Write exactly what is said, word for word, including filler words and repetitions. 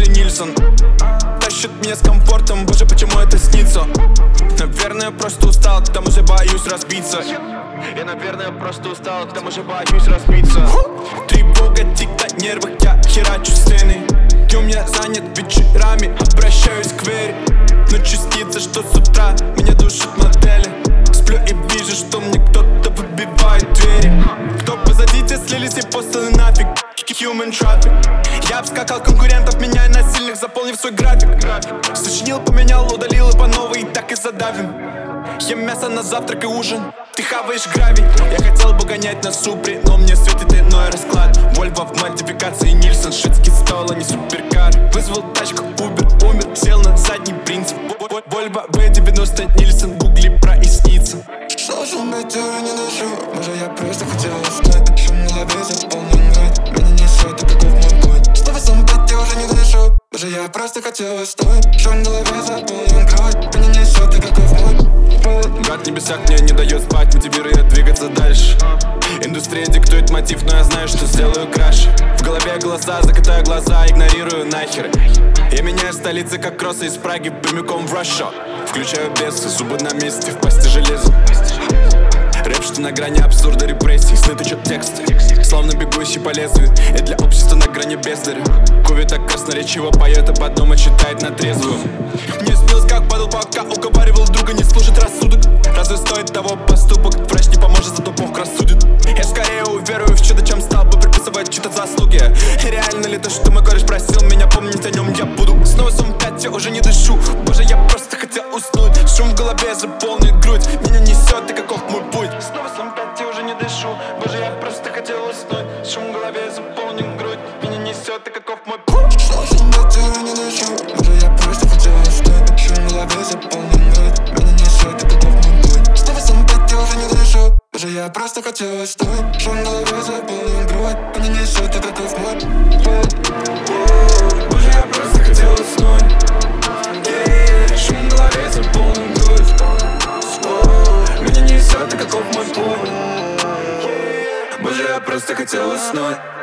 Нильсон. Тащит меня с комфортом, боже, почему это снится? Наверное, просто устал, к тому же боюсь разбиться. Я, наверное, просто устал, к тому же боюсь разбиться. Тревога, тик на нервах, я херачу сцены. И у меня занят вечерами, обращаюсь к вере. Но частица, что с утра меня душит модели. Сплю и вижу, что мне кто-то выбивает двери. Кто позади, те слились и посланы нафиг. Human traffic. Я обскакал конкурентов, меняя на сильных, заполнив свой график. Сочинил, поменял, удалил и по новой, и так и задавим. Ем мясо на завтрак и ужин, ты хаваешь гравий. Я хотел бы гонять на супре, но мне светит иной расклад. Вольво в модификации Нильсон, шведский стол, а не суперкар. Вызвал тачку, Uber, умер, сел на задний принцип. Вольво ви девяносто Нильсон, гугли прояснится. Слушал, блядь, я уже не дышу. Может, я просто хотел уснуть. Шум в голове заполнен ночь. Меня несет, и каков мой путь. Снова сам, блядь, я уже не дышу. Может, я просто хотел уснуть. Шум в голове заполнен кровь. Меня несет, и каков мой путь. Гад в небесах мне не дает спать, мотивирует двигаться дальше. Индустрия диктует мотив, но я знаю, что сделаю краше. В голове голоса, закатаю глаза, игнорирую нахер. Я меняю столицы, как кроссы из Праги прямиком в Russia. Включаю бесы, зубы на месте, в пасти железо. Рэп, что на грани абсурда, репрессий. Сны тычут тексты, словно бегущий по лезвию. И для общества на грани бездаря. Кови так красноречиво поет, а потом и читает на трезвую. Не снилось, как падал, пока уговаривал друга не слушать рассудок. Разве стоит того поступок? Врач не поможет, зато Бог рассудит. Я скорее уверую в чудо, чем стал бы приписывать чьи-то заслуги. Реально ли то, что мой кореш просил меня, помнить о нем я буду. Снова сум пять, я уже не дышу. Боже, я просто хотел уснуть. Шум в голове заполнит грудь. Меня несет, и каков мой путь. Снова сум пять, я уже не дышу. Боже, я просто хотел уснуть. Шум в голове заполнит грудь. Меня несет, и каков мой путь. Снова сум пять, я уже не дышу. Боже, я просто хотел уснуть. Шум в голове заполнен грудь. Меня несет, и каков мой путь. Снова сум пять, я уже не дышу. Боже, я просто хотел уснуть. Шум в голове заполнен грудь. Меня несет, и каков мой путь. Боже, я просто хотел уснуть. Шум в голове заполнен грудь. Меня несет, и каков мой путь. Боже, я просто хотел уснуть.